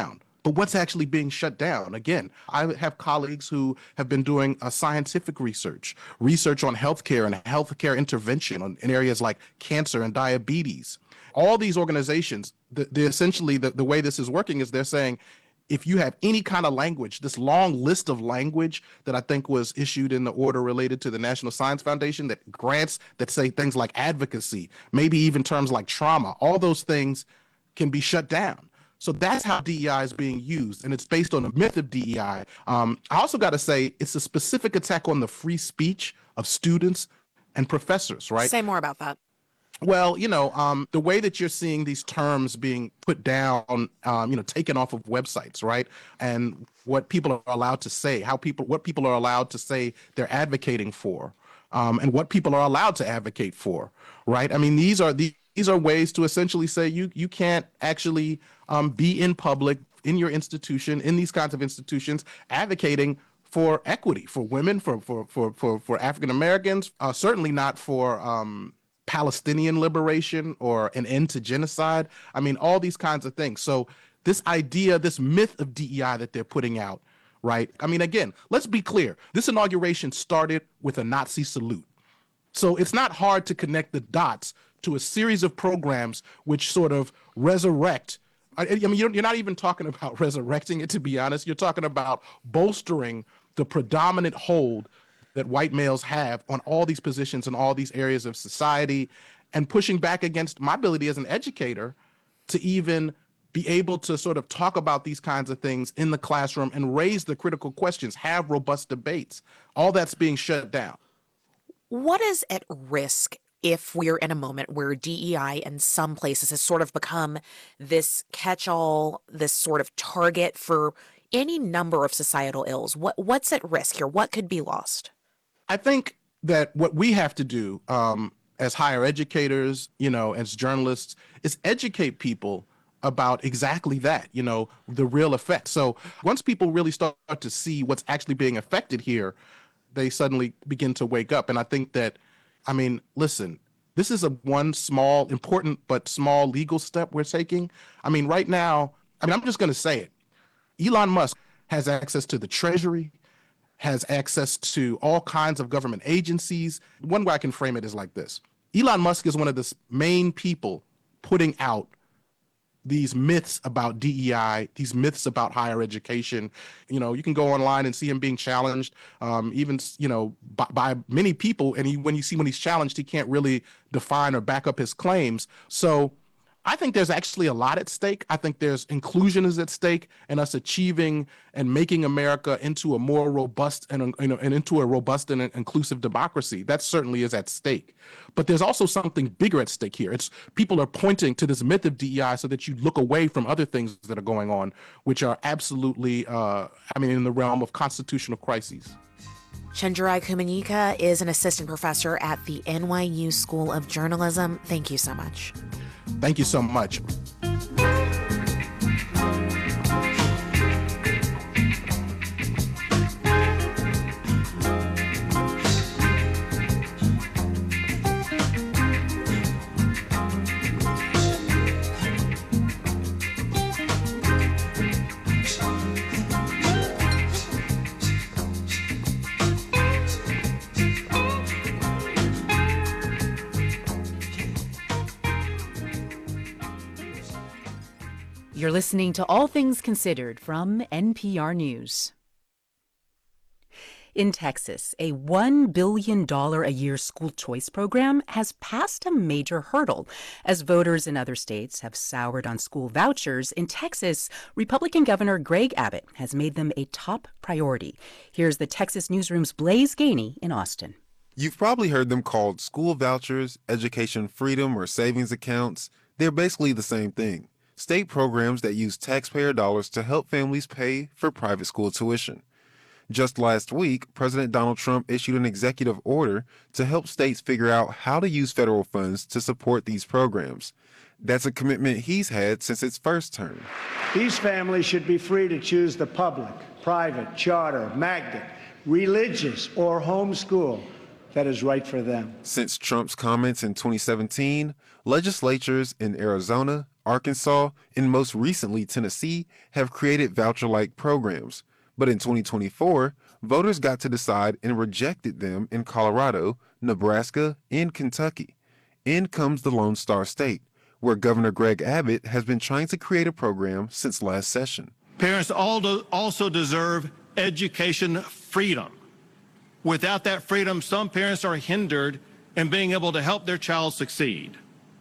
But what's actually being shut down? Again, I have colleagues who have been doing uh, scientific research, research on healthcare and healthcare intervention on, in areas like cancer and diabetes. All these organizations, the, the essentially the, the way this is working is they're saying, if you have any kind of language, this long list of language that I think was issued in the order related to the National Science Foundation that grants that say things like advocacy, maybe even terms like trauma, all those things can be shut down. So that's how D E I is being used, and it's based on the myth of D E I. Um, I also got to say it's a specific attack on the free speech of students and professors, right? Say more about that. Well, you know, um, the way that you're seeing these terms being put down, um, you know, taken off of websites, right? And what people are allowed to say, how people, what people are allowed to say they're advocating for, um, and what people are allowed to advocate for, right? I mean, these are the these are ways to essentially say you you can't actually um, be in public, in your institution, in these kinds of institutions, advocating for equity for women, for for for for, for African Americans, uh, certainly not for um, Palestinian liberation or an end to genocide. I mean, all these kinds of things. So this idea, this myth of D E I that they're putting out, right? I mean, again, let's be clear. This inauguration started with a Nazi salute. So it's not hard to connect the dots to a series of programs which sort of resurrect. I, I mean, you're, you're not even talking about resurrecting it, to be honest. You're talking about bolstering the predominant hold that white males have on all these positions in all these areas of society, and pushing back against my ability as an educator to even be able to sort of talk about these kinds of things in the classroom and raise the critical questions, have robust debates. All that's being shut down. What is at risk if we're in a moment where D E I in some places has sort of become this catch-all, this sort of target for any number of societal ills? What what's at risk here? What could be lost? I think that what we have to do um, as higher educators, you know, as journalists, is educate people about exactly that, you know, the real effect. So once people really start to see what's actually being affected here, they suddenly begin to wake up. And I think that, I mean, listen, this is a one small, important, but small legal step we're taking. I mean, right now, I mean, I'm just going to say it. Elon Musk has access to the Treasury, has access to all kinds of government agencies. One way I can frame it is like this. Elon Musk is one of the main people putting out these myths about D E I, these myths about higher education. You know, you can go online and see him being challenged, um, even, you know, by, by many people. And he, when you see when he's challenged, he can't really define or back up his claims. So I think there's actually a lot at stake. I think there's inclusion is at stake, and us achieving and making America into a more robust and, you know, and into a robust and inclusive democracy. That certainly is at stake. But there's also something bigger at stake here. It's people are pointing to this myth of D E I so that you look away from other things that are going on, which are absolutely, uh, I mean, in the realm of constitutional crises. Chenjerai Kumanyika is an assistant professor at the N Y U School of Journalism. Thank you so much. Thank you so much. You're listening to All Things Considered from N P R News. In Texas, a one billion dollars a year school choice program has passed a major hurdle. As voters in other states have soured on school vouchers, in Texas, Republican Governor Greg Abbott has made them a top priority. Here's the Texas Newsroom's Blaise Gainey in Austin. You've probably heard them called school vouchers, education freedom, or savings accounts. They're basically the same thing. State programs that use taxpayer dollars to help families pay for private school tuition. Just last week, President Donald Trump issued an executive order to help states figure out how to use federal funds to support these programs. That's a commitment he's had since its first term. These families should be free to choose the public, private, charter, magnet, religious, or homeschool that is right for them. Since Trump's comments in twenty seventeen, legislatures in Arizona, Arkansas, and most recently Tennessee have created voucher-like programs. But in twenty twenty-four, voters got to decide and rejected them in Colorado, Nebraska, and Kentucky. In comes the Lone Star State, where Governor Greg Abbott has been trying to create a program since last session. Parents also deserve education freedom. Without that freedom, some parents are hindered in being able to help their child succeed.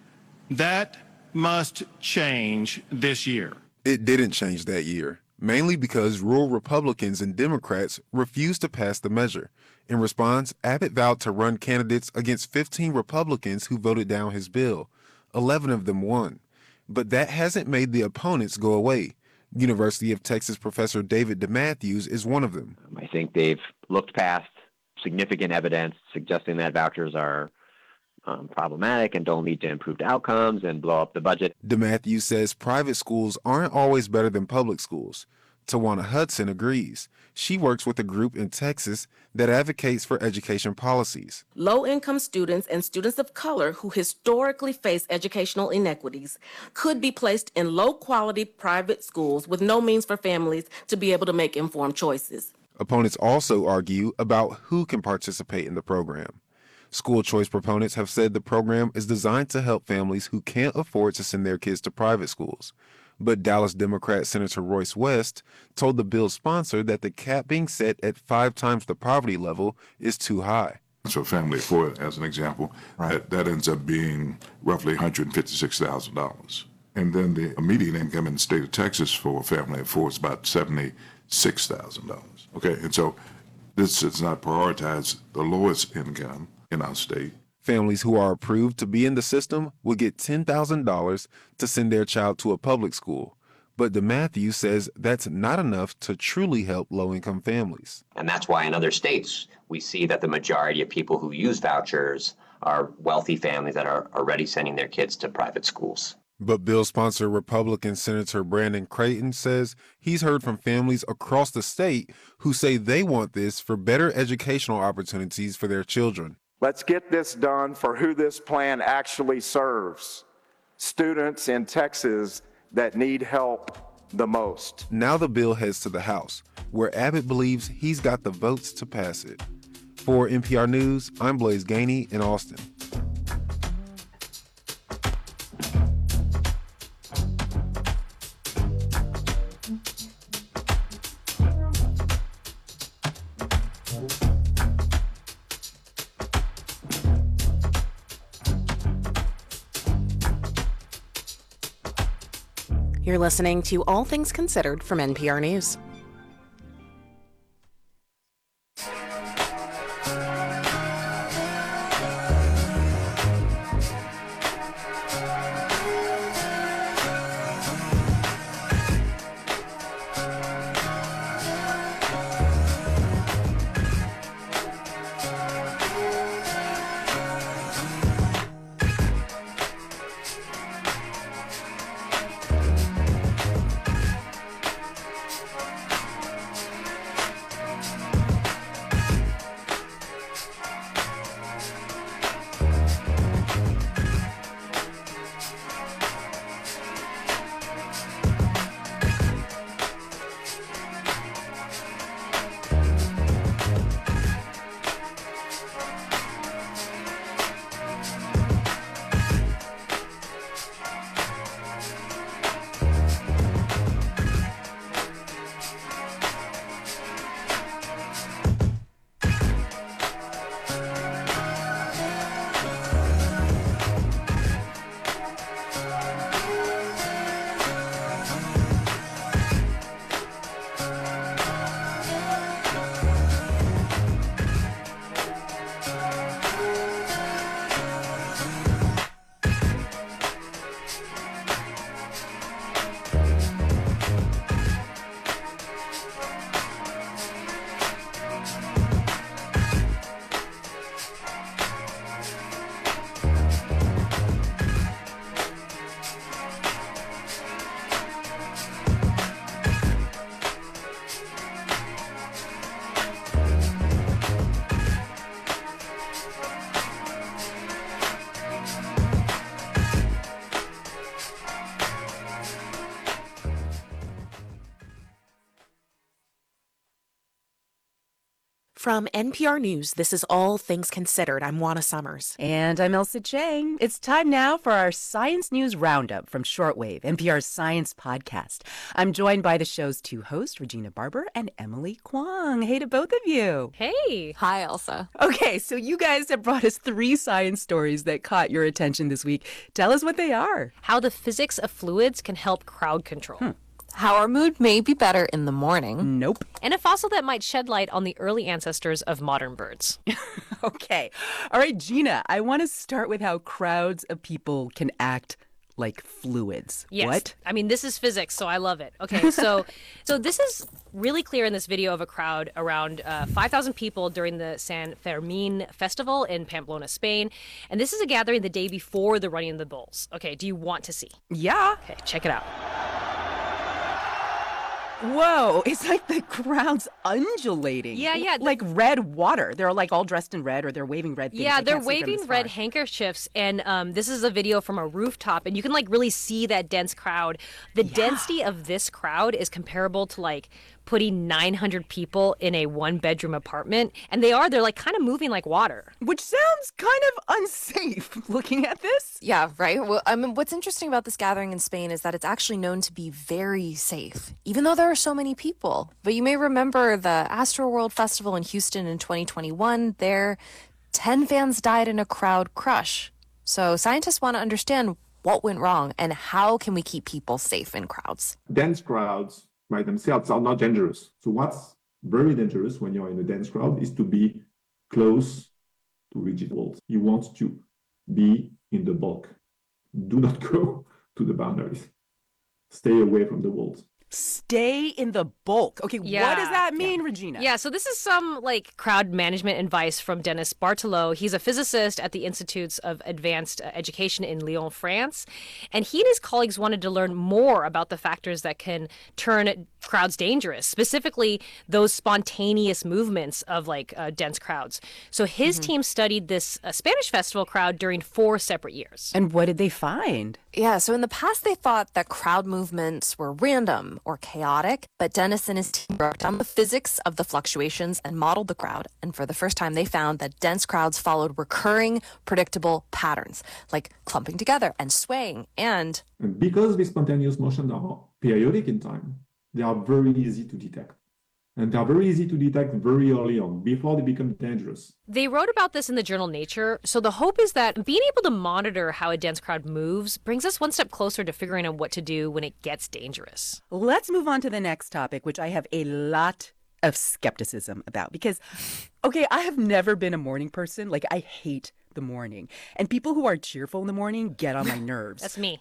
That must change this year. It didn't change that year, mainly because rural Republicans and Democrats refused to pass the measure. In response, Abbott vowed to run candidates against fifteen Republicans who voted down his bill. eleven of them won. But that hasn't made the opponents go away. University of Texas professor David DeMatthews is one of them. I think they've looked past significant evidence suggesting that vouchers are um, problematic and don't lead to improved outcomes and blow up the budget. DeMatthews says private schools aren't always better than public schools. Tawana Hudson agrees. She works with a group in Texas that advocates for education policies. Low-income students and students of color who historically face educational inequities could be placed in low-quality private schools with no means for families to be able to make informed choices. Opponents also argue about who can participate in the program. School choice proponents have said the program is designed to help families who can't afford to send their kids to private schools. But Dallas Democrat Senator Royce West told the bill's sponsor that the cap being set at five times the poverty level is too high. So a family of four, as an example, that, that ends up being roughly one hundred fifty-six thousand dollars. And then the median income in the state of Texas for a family of four is about seventy-six thousand dollars. Okay, and so this does not prioritize the lowest income in our state. Families who are approved to be in the system will get ten thousand dollars to send their child to a public school. But DeMatthews says that's not enough to truly help low-income families. And that's why in other states, we see that the majority of people who use vouchers are wealthy families that are already sending their kids to private schools. But bill sponsor Republican Senator Brandon Creighton says he's heard from families across the state who say they want this for better educational opportunities for their children. Let's get this done for who this plan actually serves. Students in Texas that need help the most. Now the bill heads to the House, where Abbott believes he's got the votes to pass it. For N P R News, I'm Blaise Gainey in Austin. You're listening to All Things Considered from N P R News. From N P R News, this is All Things Considered. I'm Juana Summers. And I'm Elsa Chang. It's time now for our Science News Roundup from Shortwave, N P R's science podcast. I'm joined by the show's two hosts, Regina Barber and Emily Kwong. Hey to both of you. Hey. Hi, Elsa. Okay, so you guys have brought us three science stories that caught your attention this week. Tell us what they are. How the physics of fluids can help crowd control. Hmm. How our mood may be better in the morning. Nope. And a fossil that might shed light on the early ancestors of modern birds. Okay. All right, Gina, I want to start with how crowds of people can act like fluids. Yes. What? I mean, this is physics, so I love it. Okay, so so this is really clear in this video of a crowd around uh, five thousand people during the San Fermin festival in Pamplona, Spain. And this is a gathering the day before the running of the bulls. Okay, do you want to see? Yeah. Okay, check it out. Whoa, it's like the crowd's undulating. Yeah, yeah. Like red water. They're like all dressed in red or they're waving red things. Yeah, I they're can't see from waving this red far. handkerchiefs. And um, this is a video from a rooftop. And you can like really see that dense crowd. The Yeah. density of this crowd is comparable to like putting nine hundred people in a one bedroom apartment. And they are, they're like kind of moving like water. Which sounds kind of unsafe looking at this. Yeah, right. Well, I mean, what's interesting about this gathering in Spain is that it's actually known to be very safe, even though there are so many people. But you may remember the Astroworld Festival in Houston in twenty twenty-one. There, ten fans died in a crowd crush. So scientists want to understand what went wrong and how can we keep people safe in crowds. Dense crowds by themselves are not dangerous. So what's very dangerous when you're in a dense crowd is to be close to rigid walls. You want to be in the bulk. Do not go to the boundaries. Stay away from the walls. Stay in the bulk. Okay, what Yeah. does that mean, Regina? Yeah, so this is some like crowd management advice from Dennis Barthelot. He's a physicist at the Institutes of Advanced uh, Education in Lyon, France. And he and his colleagues wanted to learn more about the factors that can turn crowds dangerous, specifically those spontaneous movements of like uh, dense crowds. So his team studied this uh, Spanish festival crowd during four separate years. And what did they find? Yeah, so in the past they thought that crowd movements were random or chaotic, but Dennis and his team broke down the physics of the fluctuations and modeled the crowd. And for the first time, they found that dense crowds followed recurring, predictable patterns, like clumping together and swaying and... And because these spontaneous motions are periodic in time, they are very easy to detect. And they are very easy to detect very early on, before they become dangerous. They wrote about this in the journal Nature, so the hope is that being able to monitor how a dense crowd moves brings us one step closer to figuring out what to do when it gets dangerous. Let's move on to the next topic, which I have a lot of skepticism about because, okay, I have never been a morning person. Like, I hate the morning. And people who are cheerful in the morning get on my nerves. That's me.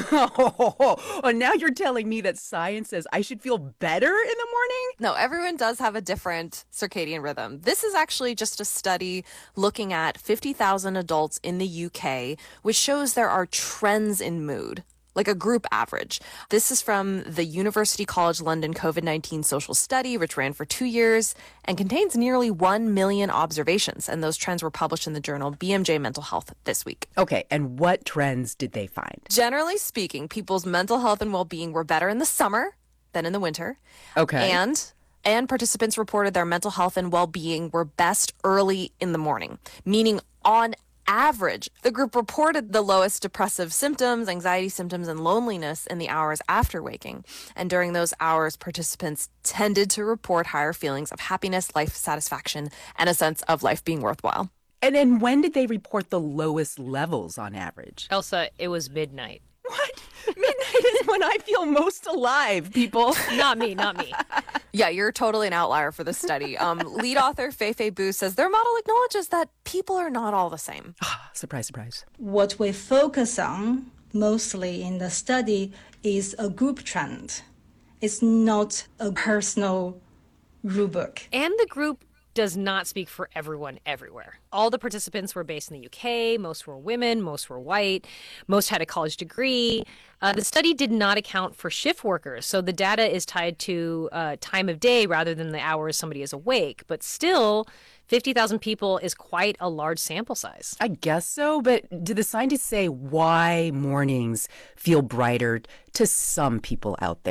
Oh, now you're telling me that science says I should feel better in the morning? No, everyone does have a different circadian rhythm. This is actually just a study looking at fifty thousand adults in the U K, which shows there are trends in mood, like a group average. This is from the University College London COVID nineteen social study, which ran for two years and contains nearly one million observations. And those trends were published in the journal B M J Mental Health this week. Okay, and what trends did they find? Generally speaking, people's mental health and well-being were better in the summer than in the winter. Okay. And and participants reported their mental health and well-being were best early in the morning, meaning on average, the group reported the lowest depressive symptoms, anxiety symptoms, and loneliness in the hours after waking. And during those hours, participants tended to report higher feelings of happiness, life satisfaction, and a sense of life being worthwhile. And then when did they report the lowest levels on average? Elsa, it was midnight. What? Midnight is when I feel most alive, people. Not me, not me. Yeah, you're totally an outlier for this study. Um, lead author Fei-Fei Bu says their model acknowledges that people are not all the same. Surprise, surprise. What we focus on mostly in the study is a group trend. It's not a personal rubric. And the group does not speak for everyone everywhere. All the participants were based in the U K. Most were women. Most were white. Most had a college degree. Uh, the study did not account for shift workers, so the data is tied to uh, time of day rather than the hours somebody is awake. But still, fifty thousand people is quite a large sample size. I guess so, but did the scientists say why mornings feel brighter to some people out there?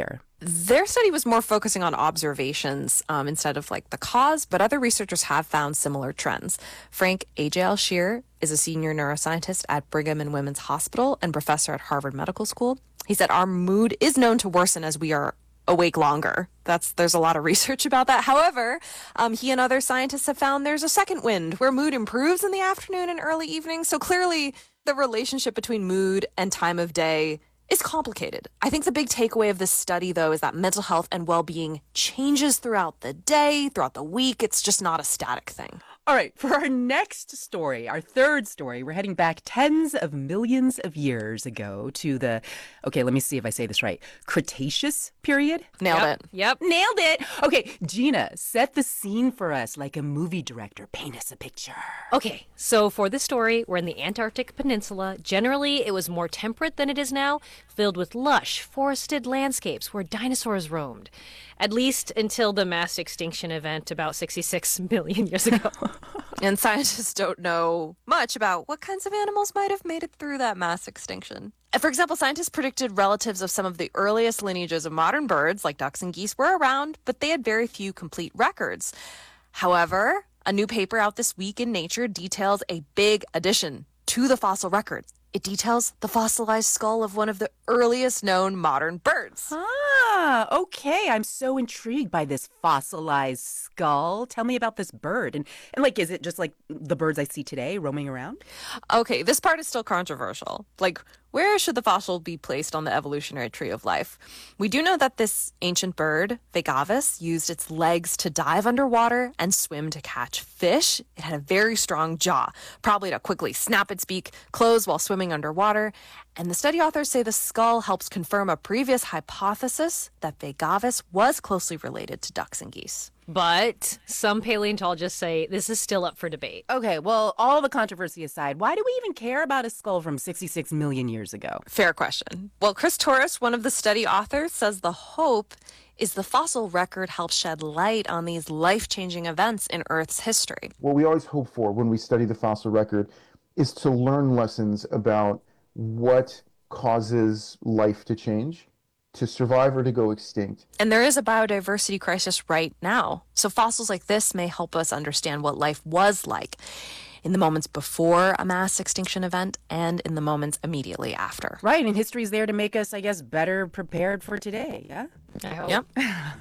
Their study was more focusing on observations um, instead of like the cause, but other researchers have found similar trends. Frank A J L. Shear is a senior neuroscientist at Brigham and Women's Hospital and professor at Harvard Medical School. He said our mood is known to worsen as we are awake longer. That's there's a lot of research about that. However, um, he and other scientists have found there's a second wind where mood improves in the afternoon and early evening. So clearly, the relationship between mood and time of day is complicated. I think the big takeaway of this study, though, is that mental health and well-being changes throughout the day, throughout the week. It's just not a static thing. All right, for our next story, our third story, we're heading back tens of millions of years ago to the, okay, let me see if I say this right, Cretaceous period? Nailed Yep. it. Yep. Nailed it. Okay, Gina, set the scene for us like a movie director. Paint us a picture. Okay, so for this story, we're in the Antarctic Peninsula. Generally, it was more temperate than it is now, filled with lush, forested landscapes where dinosaurs roamed. At least until the mass extinction event about sixty-six million years ago. And scientists don't know much about what kinds of animals might have made it through that mass extinction. And for example, scientists predicted relatives of some of the earliest lineages of modern birds, like ducks and geese, were around, but they had very few complete records. However, a new paper out this week in Nature details a big addition to the fossil records. It details the fossilized skull of one of the earliest known modern birds. Ah, okay. I'm so intrigued by this fossilized skull. Tell me about this bird. And, and like, is it just like the birds I see today roaming around? Okay, this part is still controversial. Like, where should the fossil be placed on the evolutionary tree of life? We do know that this ancient bird, Vegavis, used its legs to dive underwater and swim to catch fish. It had a very strong jaw, probably to quickly snap its beak, close while swimming underwater. And the study authors say the skull helps confirm a previous hypothesis that Vegavis was closely related to ducks and geese. But some paleontologists say this is still up for debate. Okay, well, all the controversy aside, why do we even care about a skull from sixty-six million years ago? Fair question. Well, Chris Torres, one of the study authors, says the hope is the fossil record helps shed light on these life-changing events in Earth's history. What we always hope for when we study the fossil record is to learn lessons about what causes life to change, to survive or to go extinct. And there is a biodiversity crisis right now. So fossils like this may help us understand what life was like in the moments before a mass extinction event and in the moments immediately after. Right, and history's there to make us, I guess, better prepared for today, yeah? I hope. Yep.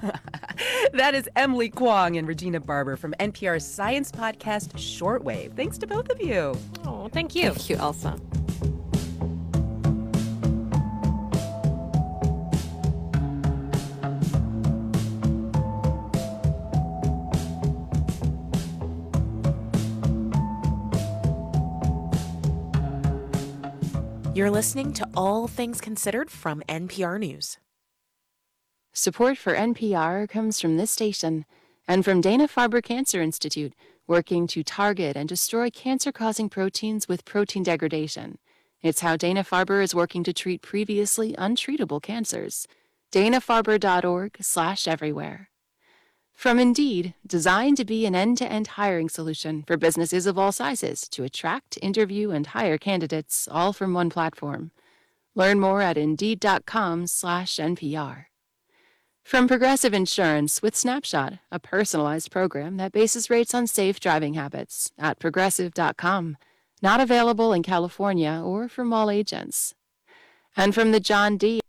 That is Emily Kwong and Regina Barber from N P R's science podcast Shortwave. Thanks to both of you. Oh, thank you. Thank you, Elsa. You're listening to All Things Considered from N P R News. Support for N P R comes from this station and from Dana-Farber Cancer Institute, working to target and destroy cancer-causing proteins with protein degradation. It's how Dana-Farber is working to treat previously untreatable cancers. dana-farber.org slash everywhere. From Indeed, designed to be an end-to-end hiring solution for businesses of all sizes to attract, interview, and hire candidates, all from one platform. Learn more at Indeed.com slash NPR. From Progressive Insurance with Snapshot, a personalized program that bases rates on safe driving habits at Progressive dot com. Not available in California or from all agents. And from the John D.